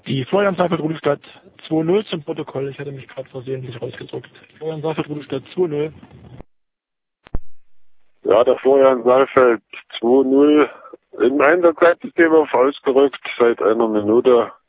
Die Florian Seifert Rudelstadt 2-0 zum Protokoll. Ich hatte mich gerade versehentlich rausgedruckt. Florian Seifert Rudelstadt 2-0. Ja, der Florian Seifert 2-0 im Einsatzzeitsystem auf ausgerückt seit einer Minute.